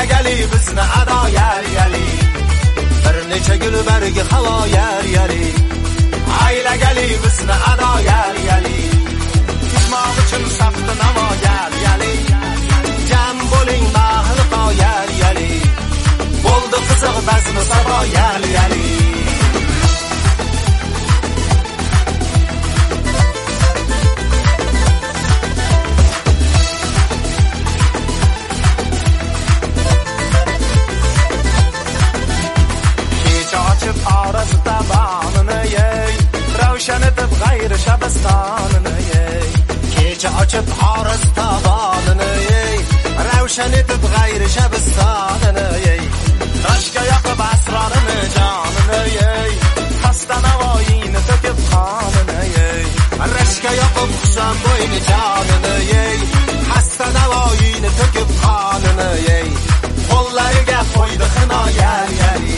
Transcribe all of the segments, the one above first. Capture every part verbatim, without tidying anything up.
aylagali bizni ado yal yali, bir necha gul bargi havo yal yali, aylagali bizni ado yal yali, kutmoq uchun safda namo yal yali, jam bo'ling mahli qoyal yali, bo'ldi qiziq bazmi sabo yal yali. Orasida bag'ini yey, ravshan etib g'ayri shabistonini yey. Kecha ochib orasida bag'ini yey, ravshan etib g'ayri shabistonini yey. Rashka yoqib asrorini jonini yey, xasta navoiyni to'kib qonini yey. Rashka yoqib husan bo'yni jonini yey, xasta navoiyni to'kib qonini yey. Qo'llariga qo'ydi xino yal yali.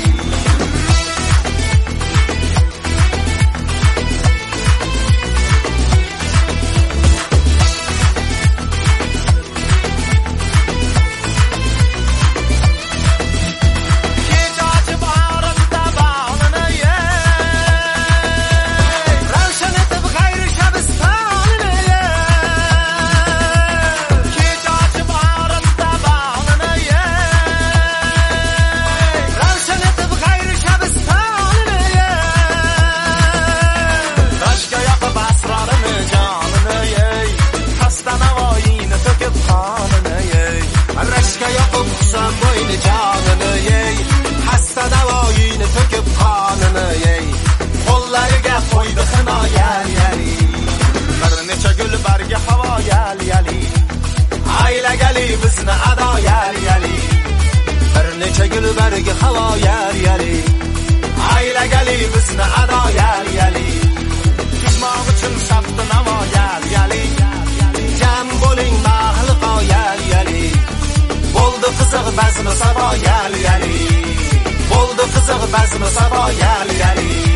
Aylagali bizni ado yal yali, bir necha gul bargi havo yal yali, aylagali bizni ado yal yali, kutmoq uchun safda namo yal yali, jam bo'ling mahli qoyal yali, bo'ldi qiziq bazmi sabo yal yali, bo'ldi qiziq bazmi sabo yal yali.